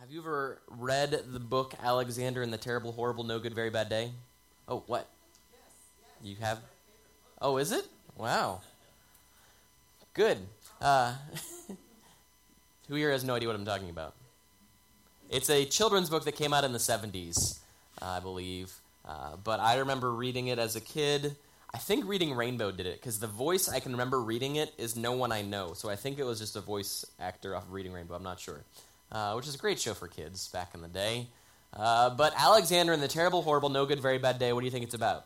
Have you ever read the book Alexander and the Terrible, Horrible, No Good, Very Bad Day? Oh, what? Yes. You have? Oh, is it? Wow. Good. Who here has no idea what I'm talking about? It's a children's book that came out in the 70s, I believe. But I remember reading it as a kid. I think Reading Rainbow did it, because the voice I can remember reading it is no one I know. So I think it was just a voice actor off of Reading Rainbow. I'm not sure. Which is a great show for kids back in the day. But Alexander and the Terrible, Horrible, No Good, Very Bad Day, what do you think it's about?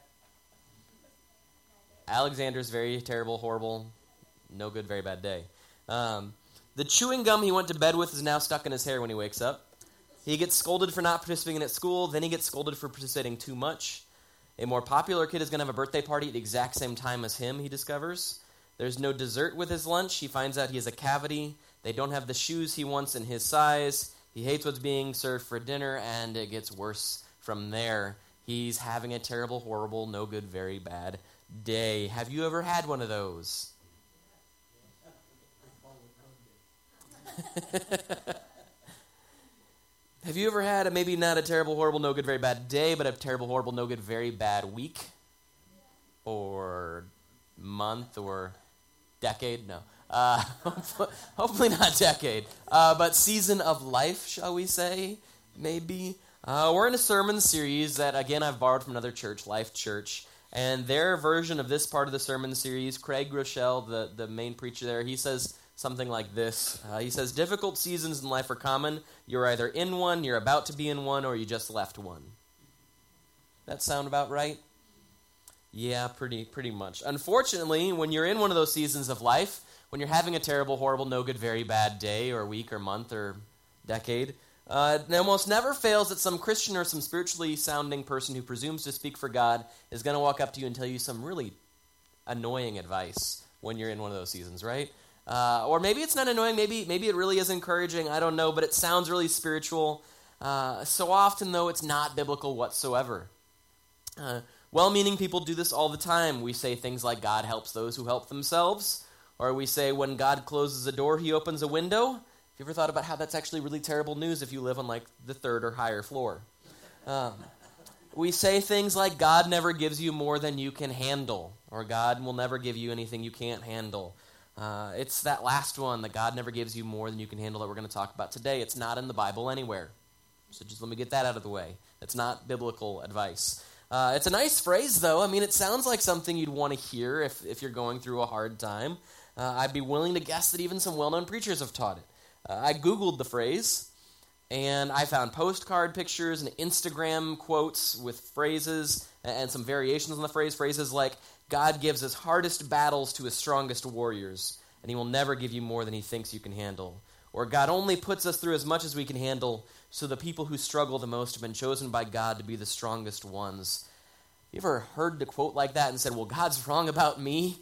Alexander's very terrible, horrible, no good, very bad day. The chewing gum he went to bed with is now stuck in his hair when he wakes up. He gets scolded for not participating at school, then he gets scolded for participating too much. A more popular kid is going to have a birthday party at the exact same time as him, he discovers. There's no dessert with his lunch. He finds out he has a cavity. They don't have the shoes he wants in his size. He hates what's being served for dinner, and it gets worse from there. He's having a terrible, horrible, no good, very bad day. Have you ever had one of those? Have you ever had maybe not a terrible, horrible, no good, very bad day, but a terrible, horrible, no good, very bad week? Or month or decade? No. Hopefully not decade. But season of life, shall we say? Maybe. We're in a sermon series that, again, I've borrowed from another church, Life Church. And their version of this part of the sermon series, Craig Rochelle, the main preacher there, he says something like this. He says, difficult seasons in life are common. You're either in one, you're about to be in one, or you just left one. That sound about right? Yeah, pretty much. Unfortunately, when you're in one of those seasons of life, when you're having a terrible, horrible, no good, very bad day or week or month or decade, it almost never fails that some Christian or some spiritually sounding person who presumes to speak for God is going to walk up to you and tell you some really annoying advice when you're in one of those seasons, right? Or maybe it's not annoying, maybe it really is encouraging, I don't know, but it sounds really spiritual. So often, though, it's not biblical whatsoever. Well-meaning people do this all the time. We say things like, God helps those who help themselves. Or we say, when God closes a door, he opens a window. Have you ever thought about how that's actually really terrible news if you live on, like, the third or higher floor? We say things like, God never gives you more than you can handle. Or God will never give you anything you can't handle. It's that last one, that God never gives you more than you can handle, that we're going to talk about today. It's not in the Bible anywhere. So just let me get that out of the way. It's not biblical advice. It's a nice phrase, though. I mean, it sounds like something you'd want to hear if you're going through a hard time. I'd be willing to guess that even some well-known preachers have taught it. I Googled the phrase, and I found postcard pictures and Instagram quotes with phrases and some variations on the phrase. Phrases like, God gives his hardest battles to his strongest warriors, and he will never give you more than he thinks you can handle. Or God only puts us through as much as we can handle, so the people who struggle the most have been chosen by God to be the strongest ones. You ever heard the quote like that and said, well, God's wrong about me?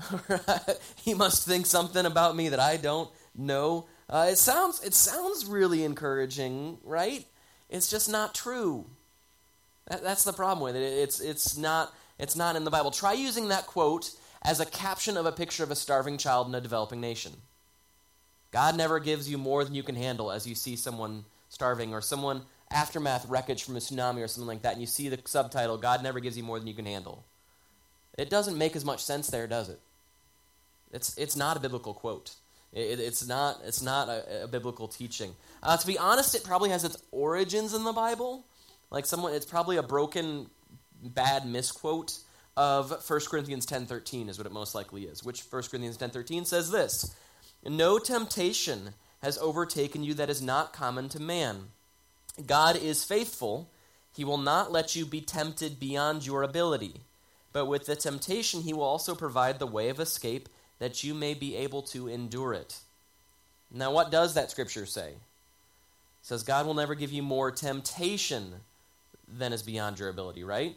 He must think something about me that I don't know. It sounds really encouraging, right? It's just not true. That's the problem with it. It's not in the Bible. Try using that quote as a caption of a picture of a starving child in a developing nation. God never gives you more than you can handle as you see someone starving or someone aftermath wreckage from a tsunami or something like that, and you see the subtitle, God never gives you more than you can handle. It doesn't make as much sense there, does it? It's not a biblical quote. It's not a biblical teaching. To be honest, it probably has its origins in the Bible. It's probably a broken, bad misquote of 1 Corinthians 10:13 is what it most likely is, which 1 Corinthians 10:13 says this, no temptation has overtaken you that is not common to man. God is faithful. He will not let you be tempted beyond your ability. But with the temptation, he will also provide the way of escape that you may be able to endure it. Now, what does that scripture say? It says God will never give you more temptation than is beyond your ability, right?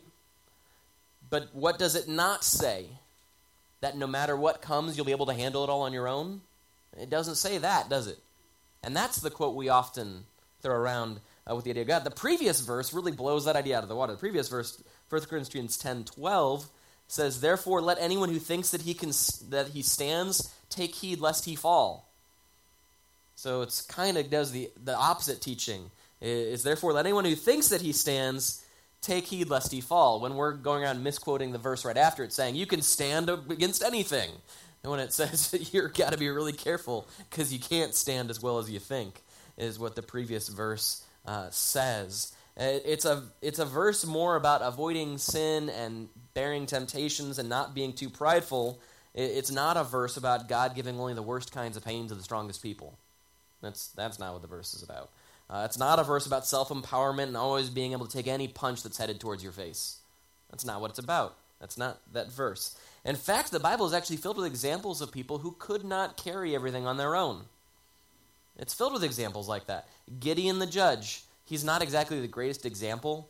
But what does it not say? That no matter what comes, you'll be able to handle it all on your own? It doesn't say that, does it? And that's the quote we often throw around with the idea of God. The previous verse really blows that idea out of the water. The previous verse, 1 Corinthians 10:12, says, therefore let anyone who thinks that he stands take heed lest he fall. So it's kind of does the opposite teaching. Is therefore let anyone who thinks that he stands take heed lest he fall. When we're going around misquoting the verse right after, it's saying you can stand against anything. And when it says you've got to be really careful because you can't stand as well as you think, is what the previous verse says. It's a verse more about avoiding sin and bearing temptations and not being too prideful. It's not a verse about God giving only the worst kinds of pain to the strongest people. That's not what the verse is about. It's not a verse about self-empowerment and always being able to take any punch that's headed towards your face. That's not what it's about. That's not that verse. In fact, the Bible is actually filled with examples of people who could not carry everything on their own. It's filled with examples like that. Gideon the judge, he's not exactly the greatest example.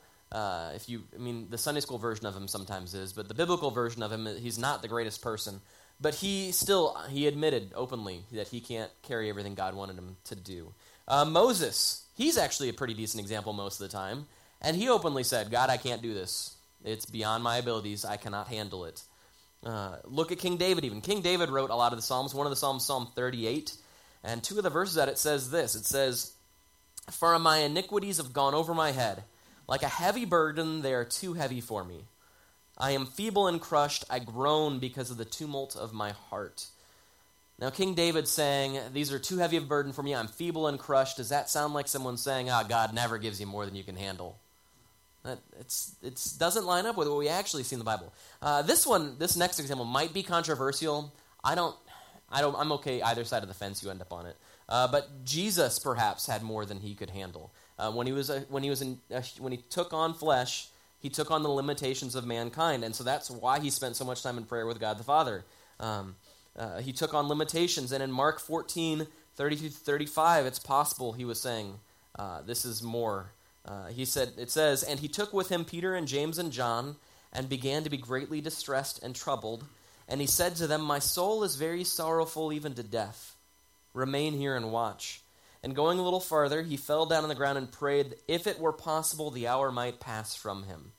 The Sunday school version of him sometimes is, but the biblical version of him, he's not the greatest person. But he admitted openly that he can't carry everything God wanted him to do. Moses, he's actually a pretty decent example most of the time, and he openly said, God, I can't do this. It's beyond my abilities. I cannot handle it. Look at King David even. King David wrote a lot of the Psalms. One of the Psalms, Psalm 38, and two of the verses that it says this. It says, for my iniquities have gone over my head. Like a heavy burden, they are too heavy for me. I am feeble and crushed. I groan because of the tumult of my heart. Now, King David's saying, these are too heavy of a burden for me. I'm feeble and crushed. Does that sound like someone saying, God never gives you more than you can handle? It doesn't line up with what we actually see in the Bible. This next example might be controversial. I'm okay either side of the fence you end up on it. But Jesus perhaps had more than he could handle. When he took on flesh, he took on the limitations of mankind, and so that's why he spent so much time in prayer with God the Father. He took on limitations, and in Mark 14, 30-35, it's possible he was saying, this is more. It says, and he took with him Peter and James and John, and began to be greatly distressed and troubled. And he said to them, my soul is very sorrowful even to death. Remain here and watch. And going a little farther, he fell down on the ground and prayed, if it were possible, the hour might pass from him.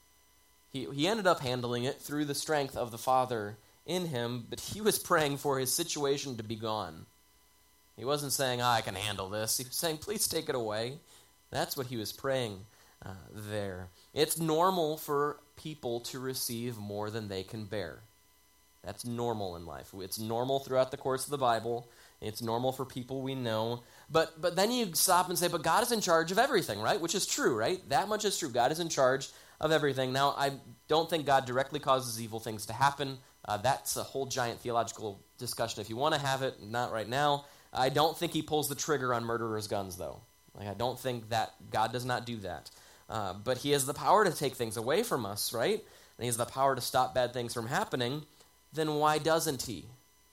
He ended up handling it through the strength of the Father in him, but he was praying for his situation to be gone. He wasn't saying, I can handle this. He was saying, please take it away. That's what he was praying there. It's normal for people to receive more than they can bear. That's normal in life. It's normal throughout the course of the Bible. It's normal for people we know. But then you stop and say, but God is in charge of everything, right? Which is true, right? That much is true. God is in charge of everything. Now, I don't think God directly causes evil things to happen. That's a whole giant theological discussion if you want to have it, not right now. I don't think he pulls the trigger on murderers' guns, though. I don't think that God does not do that. But he has the power to take things away from us, right? And he has the power to stop bad things from happening. Then why doesn't he?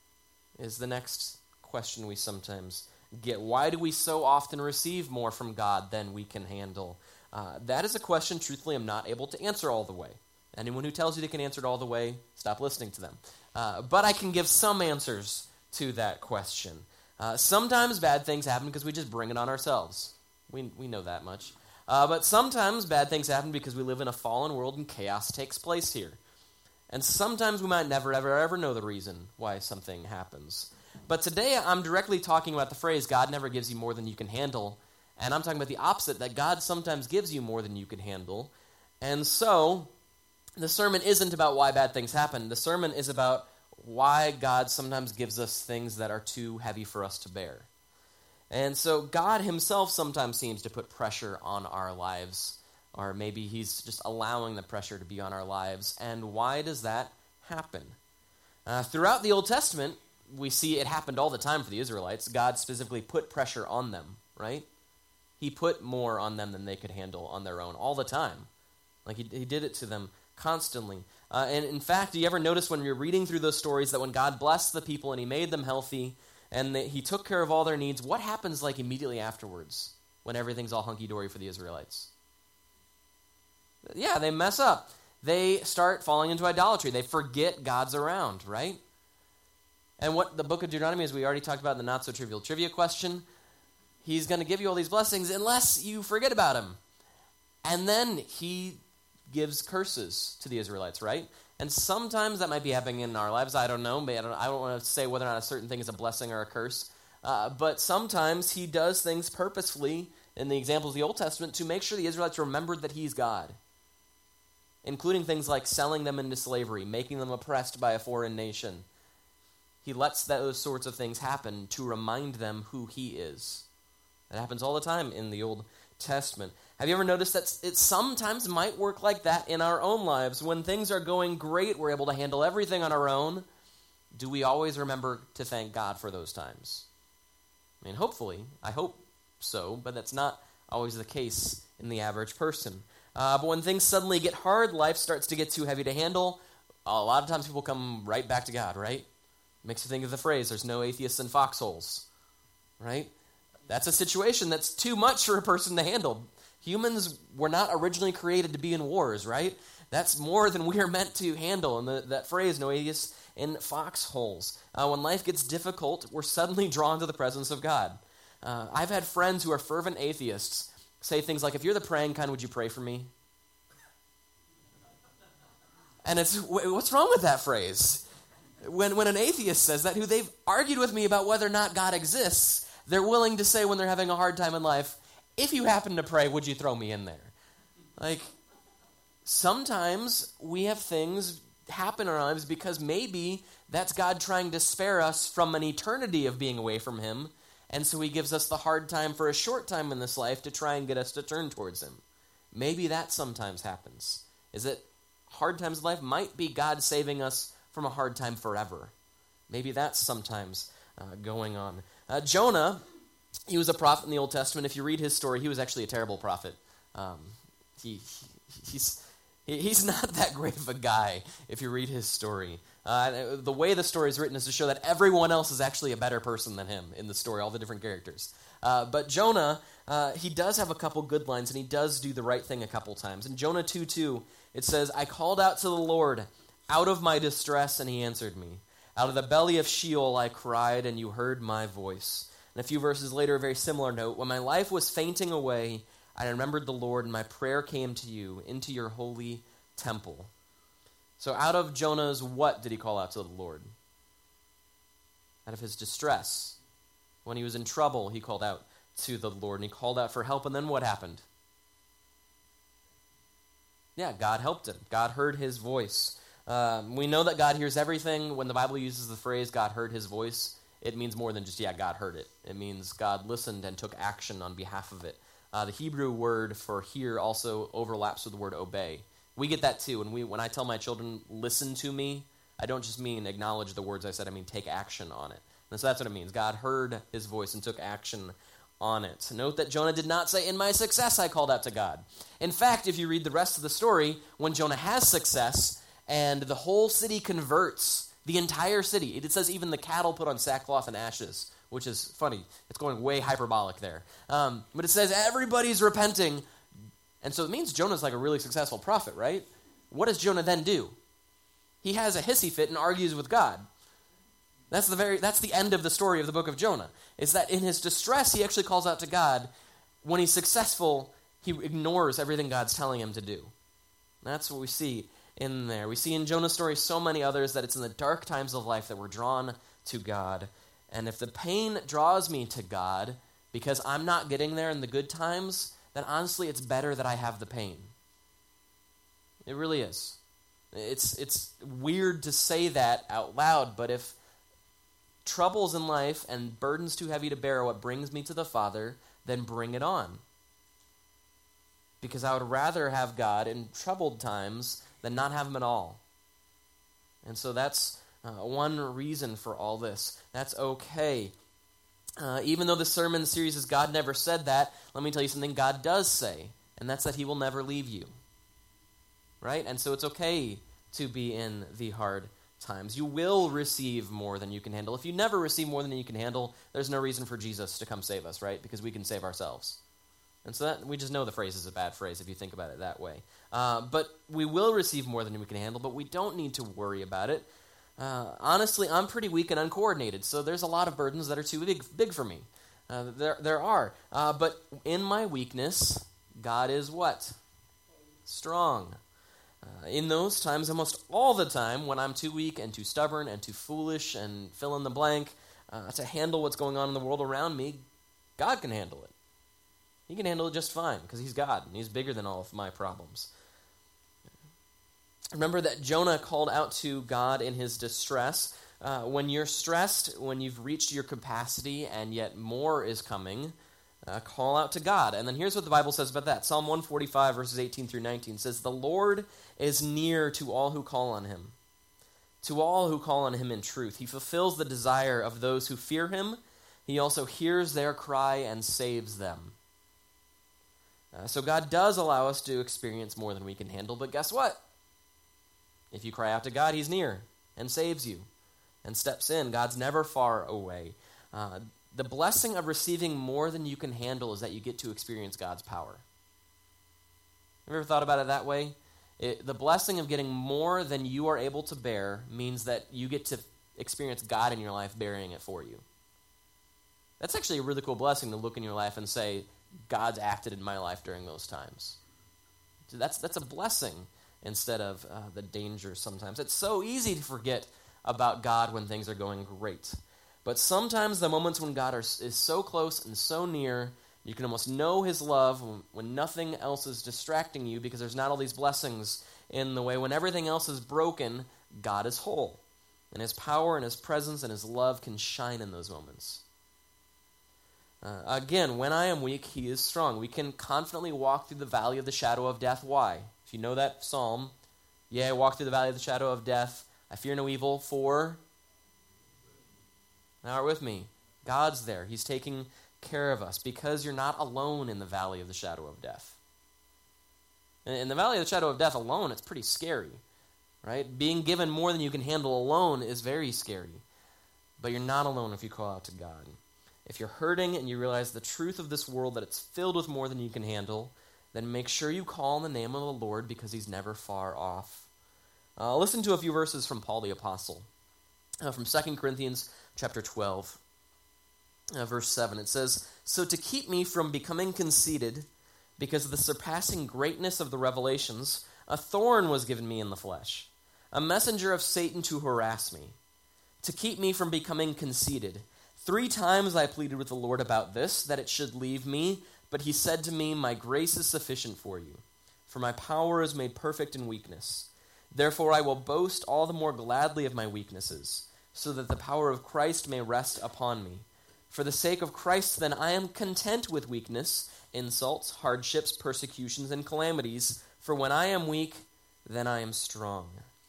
Is the next question we sometimes get. Why do we so often receive more from God than we can handle? That is a question, truthfully, I'm not able to answer all the way. Anyone who tells you they can answer it all the way, stop listening to them. But I can give some answers to that question. Sometimes bad things happen because we just bring it on ourselves. We know that much. But sometimes bad things happen because we live in a fallen world and chaos takes place here. And sometimes we might never, ever, ever know the reason why something happens. But today I'm directly talking about the phrase, God never gives you more than you can handle. And I'm talking about the opposite, that God sometimes gives you more than you can handle. And so the sermon isn't about why bad things happen. The sermon is about why God sometimes gives us things that are too heavy for us to bear. And so God himself sometimes seems to put pressure on our lives, or maybe he's just allowing the pressure to be on our lives. And why does that happen? Throughout the Old Testament, we see it happened all the time for the Israelites. God specifically put pressure on them, right? He put more on them than they could handle on their own all the time. Like he did it to them constantly. And in fact, do you ever notice when you're reading through those stories that when God blessed the people and he made them healthy and he took care of all their needs, what happens like immediately afterwards when everything's all hunky-dory for the Israelites? Yeah, they mess up. They start falling into idolatry. They forget God's around, right? And what the book of Deuteronomy, as we already talked about in the not-so-trivial trivia question, he's going to give you all these blessings unless you forget about him. And then he gives curses to the Israelites, right? And sometimes that might be happening in our lives. I don't know. I don't want to say whether or not a certain thing is a blessing or a curse. But sometimes he does things purposefully, in the examples of the Old Testament, to make sure the Israelites remembered that he's God, including things like selling them into slavery, making them oppressed by a foreign nation. He lets those sorts of things happen to remind them who he is. That happens all the time in the Old Testament. Have you ever noticed that it sometimes might work like that in our own lives? When things are going great, we're able to handle everything on our own. Do we always remember to thank God for those times? I mean, hopefully. I hope so, but that's not always the case in the average person. But when things suddenly get hard, life starts to get too heavy to handle, a lot of times people come right back to God, right? Makes you think of the phrase, there's no atheists in foxholes, right? That's a situation that's too much for a person to handle. Humans were not originally created to be in wars, right? That's more than we are meant to handle. And that phrase, no atheists in foxholes. When life gets difficult, we're suddenly drawn to the presence of God. I've had friends who are fervent atheists say things like, if you're the praying kind, would you pray for me? And it's, what's wrong with that phrase? When an atheist says that, who they've argued with me about whether or not God exists, they're willing to say when they're having a hard time in life, if you happen to pray, would you throw me in there? Like, sometimes we have things happen in our lives because maybe that's God trying to spare us from an eternity of being away from him, and so he gives us the hard time for a short time in this life to try and get us to turn towards him. Maybe that sometimes happens. Is that hard times in life might be God saving us from a hard time forever. Maybe that's sometimes going on. Jonah, he was a prophet in the Old Testament. If you read his story, he was actually a terrible prophet. He's not that great of a guy if you read his story. The way the story is written is to show that everyone else is actually a better person than him in the story, all the different characters. But Jonah, he does have a couple good lines, and he does do the right thing a couple times. In Jonah 2:2, it says, I called out to the Lord out of my distress, and he answered me. Out of the belly of Sheol I cried, and you heard my voice. And a few verses later, a very similar note, when my life was fainting away, I remembered the Lord, and my prayer came to you, into your holy temple. So out of Jonah's what did he call out to the Lord? Out of his distress. When he was in trouble, he called out to the Lord, and he called out for help, and then what happened? Yeah, God helped him. God heard his voice. We know that God hears everything. When the Bible uses the phrase, God heard his voice, it means more than just, yeah, God heard it. It means God listened and took action on behalf of it. The Hebrew word for hear also overlaps with the word obey. We get that too. When I tell my children, listen to me, I don't just mean acknowledge the words I said, I mean take action on it. And so that's what it means. God heard his voice and took action on it. Note that Jonah did not say, in my success I called out to God. In fact, if you read the rest of the story, when Jonah has success and the whole city converts, the entire city, it says even the cattle put on sackcloth and ashes, which is funny. It's going way hyperbolic there. But it says everybody's repenting. And so it means Jonah's like a really successful prophet, right? What does Jonah then do? He has a hissy fit and argues with God. That's the end of the story of the book of Jonah. Is that in his distress, he actually calls out to God. When he's successful, he ignores everything God's telling him to do. That's what we see in there. We see in Jonah's story so many others that it's in the dark times of life that we're drawn to God. And if the pain draws me to God because I'm not getting there in the good times, then honestly it's better that I have the pain. It really is. It's weird to say that out loud, but if troubles in life and burdens too heavy to bear are what brings me to the Father, then bring it on. Because I would rather have God in troubled times than not have him at all. And so that's one reason for all this. That's okay. Even though the sermon series is God never said that, let me tell you something God does say, and that's that he will never leave you. Right? And so it's okay to be in the hard times. You will receive more than you can handle. If you never receive more than you can handle, there's no reason for Jesus to come save us, right? Because we can save ourselves. And so that we just know the phrase is a bad phrase if you think about it that way. But we will receive more than we can handle, but we don't need to worry about it. Honestly, I'm pretty weak and uncoordinated, so there's a lot of burdens that are too big for me. There are. But in my weakness, God is what? Strong. In those times, almost all the time, when I'm too weak and too stubborn and too foolish and fill in the blank, to handle what's going on in the world around me, God can handle it. He can handle it just fine because he's God and he's bigger than all of my problems. Remember that Jonah called out to God in his distress. When you're stressed, when you've reached your capacity and yet more is coming, call out to God. And then here's what the Bible says about that. Psalm 145 verses 18 through 19 says, "The Lord is near to all who call on him, to all who call on him in truth. He fulfills the desire of those who fear him. He also hears their cry and saves them." So God does allow us to experience more than we can handle, but guess what? If you cry out to God, he's near and saves you and steps in. God's never far away. The blessing of receiving more than you can handle is that you get to experience God's power. Have you ever thought about it that way? The blessing of getting more than you are able to bear means that you get to experience God in your life bearing it for you. That's actually a really cool blessing to look in your life and say, God's acted in my life during those times. So that's a blessing instead of the danger sometimes. It's so easy to forget about God when things are going great. But sometimes the moments when God is so close and so near, you can almost know his love when nothing else is distracting you because there's not all these blessings in the way. When everything else is broken, God is whole. And his power and his presence and his love can shine in those moments. Again, when I am weak, he is strong. We can confidently walk through the valley of the shadow of death. Why? If you know that psalm, I walk through the valley of the shadow of death. I fear no evil, for now are with me. God's there. He's taking care of us because you're not alone in the valley of the shadow of death. In the valley of the shadow of death alone, it's pretty scary, right? Being given more than you can handle alone is very scary. But you're not alone if you call out to God. If you're hurting and you realize the truth of this world, that it's filled with more than you can handle, then make sure you call on the name of the Lord because he's never far off. Listen to a few verses from Paul the Apostle. From 2 Corinthians chapter 12, verse 7. It says, "So to keep me from becoming conceited, because of the surpassing greatness of the revelations, a thorn was given me in the flesh, a messenger of Satan to harass me, to keep me from becoming conceited. 3 times I pleaded with the Lord about this, that it should leave me, but he said to me, 'My grace is sufficient for you, for my power is made perfect in weakness. Therefore I will boast all the more gladly of my weaknesses, so that the power of Christ may rest upon me. For the sake of Christ, then, I am content with weakness, insults, hardships, persecutions, and calamities, for when I am weak, then I am strong.'"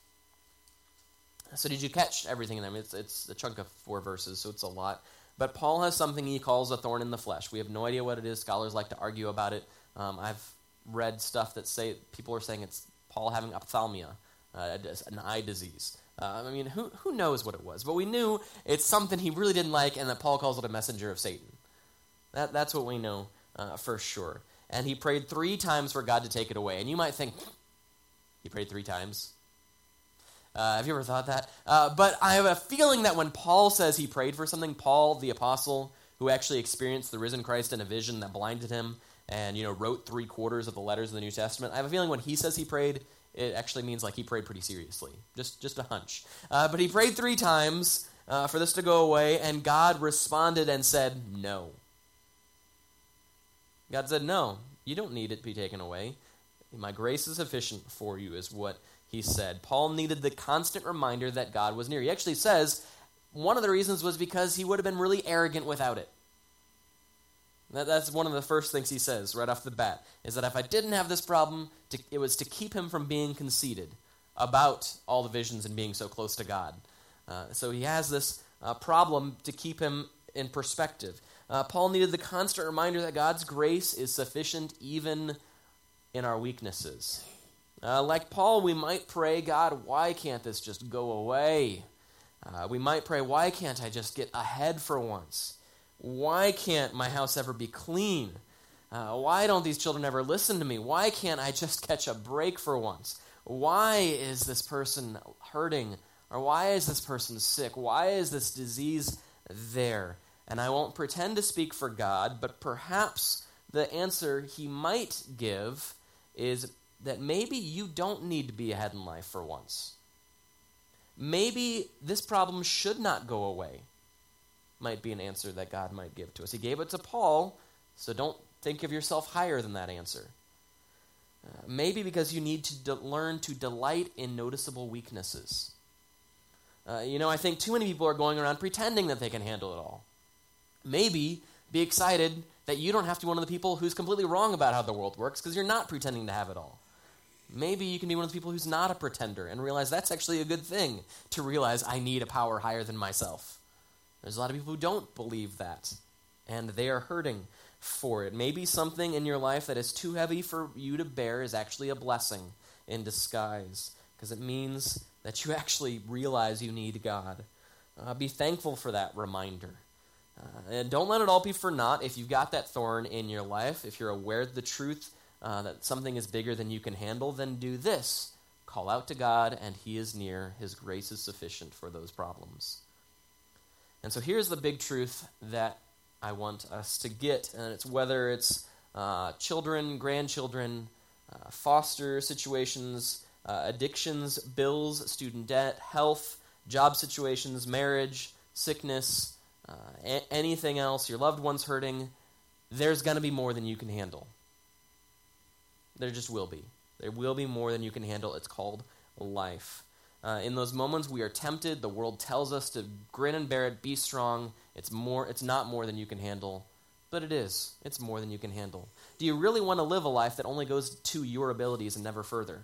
So did you catch everything in them? It's a chunk of 4 verses, so it's a lot. But Paul has something he calls a thorn in the flesh. We have no idea what it is. Scholars like to argue about it. I've read stuff that say people are saying it's Paul having ophthalmia, an eye disease. Who knows what it was? But we knew it's something he really didn't like, and that Paul calls it a messenger of Satan. That's what we know for sure. And he prayed 3 times for God to take it away. And you might think, he prayed 3 times? Have you ever thought that? But I have a feeling that when Paul says he prayed for something, Paul, the apostle, who actually experienced the risen Christ in a vision that blinded him and wrote 3/4 of the letters of the New Testament, I have a feeling when he says he prayed, it actually means like he prayed pretty seriously. Just a hunch. But he prayed 3 times for this to go away, and God responded and said, "No." God said, "No, you don't need it to be taken away. My grace is sufficient for you," is what he said. Paul needed the constant reminder that God was near. He actually says one of the reasons was because he would have been really arrogant without it. That's one of the first things he says right off the bat, is that if I didn't have this problem, it was to keep him from being conceited about all the visions and being so close to God. So he has this problem to keep him in perspective. Paul needed the constant reminder that God's grace is sufficient even in our weaknesses. Like Paul, we might pray, "God, why can't this just go away?" We might pray, "Why can't I just get ahead for once? Why can't my house ever be clean? Why don't these children ever listen to me? Why can't I just catch a break for once? Why is this person hurting? Or why is this person sick? Why is this disease there?" And I won't pretend to speak for God, but perhaps the answer he might give is that maybe you don't need to be ahead in life for once. Maybe this problem should not go away. might be an answer that God might give to us. He gave it to Paul, so don't think of yourself higher than that answer. Maybe because you need to learn to delight in noticeable weaknesses. I think too many people are going around pretending that they can handle it all. Maybe be excited that you don't have to be one of the people who's completely wrong about how the world works because you're not pretending to have it all. Maybe you can be one of the people who's not a pretender and realize that's actually a good thing, to realize I need a power higher than myself. There's a lot of people who don't believe that, and they are hurting for it. Maybe something in your life that is too heavy for you to bear is actually a blessing in disguise, because it means that you actually realize you need God. Be thankful for that reminder. And don't let it all be for naught. If you've got that thorn in your life, if you're aware of the truth that something is bigger than you can handle, then do this. Call out to God, and He is near. His grace is sufficient for those problems. And so here's the big truth that I want us to get, and it's whether it's children, grandchildren, foster situations, addictions, bills, student debt, health, job situations, marriage, sickness, anything else, your loved one's hurting, there's going to be more than you can handle. There just will be. There will be more than you can handle. It's called life. In those moments we are tempted, the world tells us to grin and bear it, be strong. It's not more than you can handle, but it is. It's more than you can handle. Do you really want to live a life that only goes to your abilities and never further?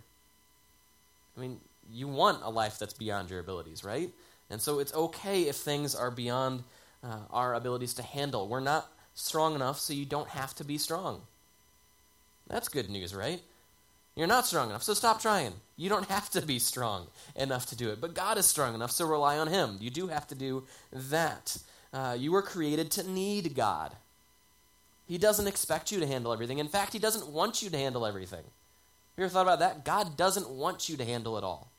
I mean, you want a life that's beyond your abilities, right? And so it's okay if things are beyond our abilities to handle. We're not strong enough, so you don't have to be strong. That's good news, right? You're not strong enough, so stop trying. You don't have to be strong enough to do it. But God is strong enough, so rely on Him. You do have to do that. You were created to need God. He doesn't expect you to handle everything. In fact, He doesn't want you to handle everything. You ever thought about that? God doesn't want you to handle it all.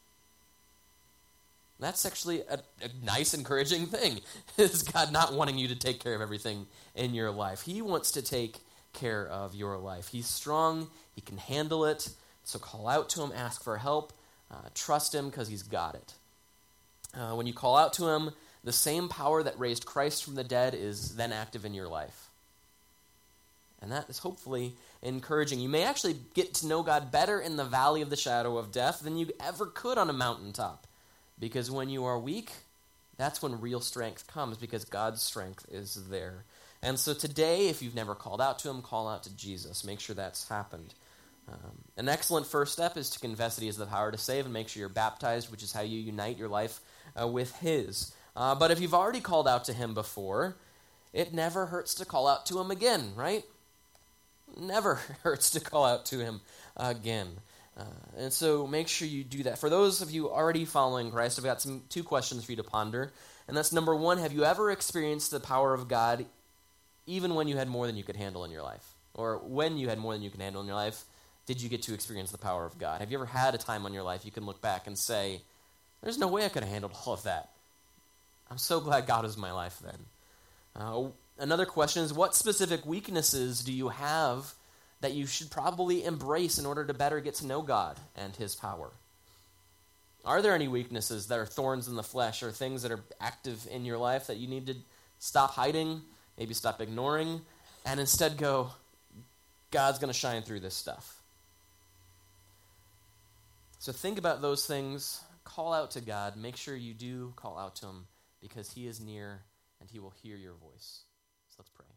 That's actually a nice, encouraging thing, is God not wanting you to take care of everything in your life. He wants to take care of your life. He's strong. He can handle it. So call out to Him, ask for help, trust Him because He's got it. When you call out to Him, the same power that raised Christ from the dead is then active in your life. And that is hopefully encouraging. You may actually get to know God better in the valley of the shadow of death than you ever could on a mountaintop. Because when you are weak, that's when real strength comes, because God's strength is there. And so today, if you've never called out to Him, call out to Jesus. Make sure that's happened. An excellent first step is to confess that He has the power to save and make sure you're baptized, which is how you unite your life with His. But if you've already called out to Him before, it never hurts to call out to Him again, right? Never hurts to call out to Him again. And so make sure you do that. For those of you already following Christ, I've got two questions for you to ponder. And that's number one, have you ever experienced the power of God even when you had more than you could handle in your life? Or when you had more than you could handle in your life, did you get to experience the power of God? Have you ever had a time in your life you can look back and say, there's no way I could have handled all of that? I'm so glad God is in my life then. Another question is, what specific weaknesses do you have that you should probably embrace in order to better get to know God and His power? Are there any weaknesses that are thorns in the flesh or things that are active in your life that you need to stop hiding, maybe stop ignoring, and instead go, God's going to shine through this stuff? So think about those things, call out to God, make sure you do call out to Him because He is near and He will hear your voice. So let's pray.